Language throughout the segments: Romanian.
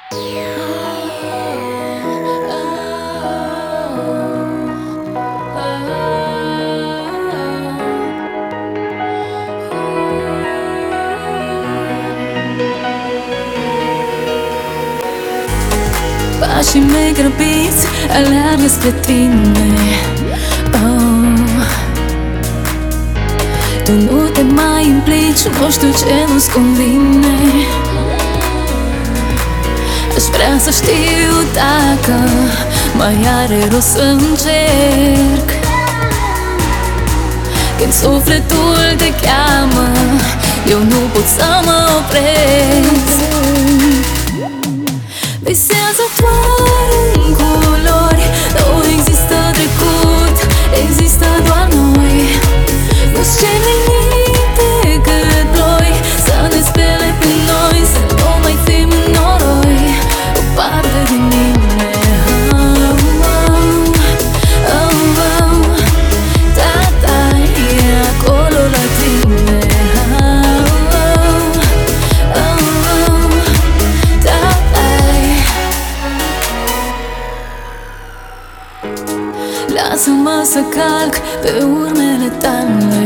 Pașii mei grăbiți aleargă spre tine. Tu nu te mai implici, nu știu ce nu-ți convine. Aș vrea să știu dacă mai are rost să încerc. Când sufletul te cheamă, eu nu pot să mă opresc. Visează doar în culori, nu există trecut, există doar noi. Nu-ți cer nimic decât ploi, să ne spele pe noi, să nu mai fim în noroi. O parte din mine, tata e acolo la tine. Lasă-mă să calc pe urmele tale,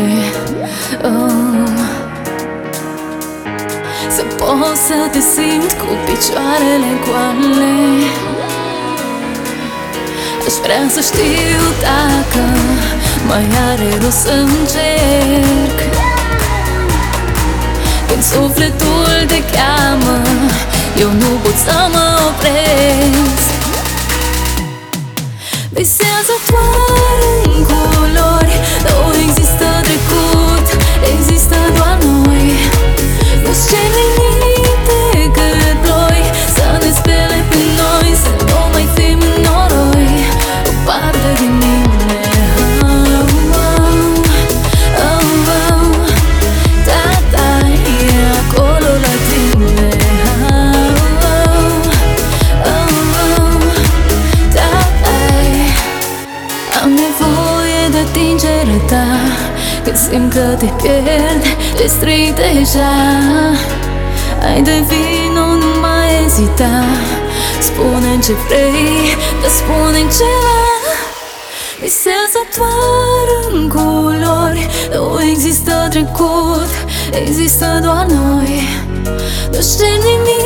să pot să te simt cu picioarele goale. Aș vrea să știu dacă mai are rost să încerc. Când sufletul te cheamă, eu nu pot să mă opresc. Visează doar în culori, nu există trecut, există doar noi. Nu-ți cer nimic decât ploi, să ne spele pe noi, să nu mai fim în noroi. O parte din mine, tata e acolo la tine. Am nevoie de atingerea ta, când simt că te pierd, te strig deja. Haide vino, nu mai ezita, spune-mi ce vrei, dar spune-mi ceva. Visează doar în culori, nu există trecut, există doar noi. Nu știu nimic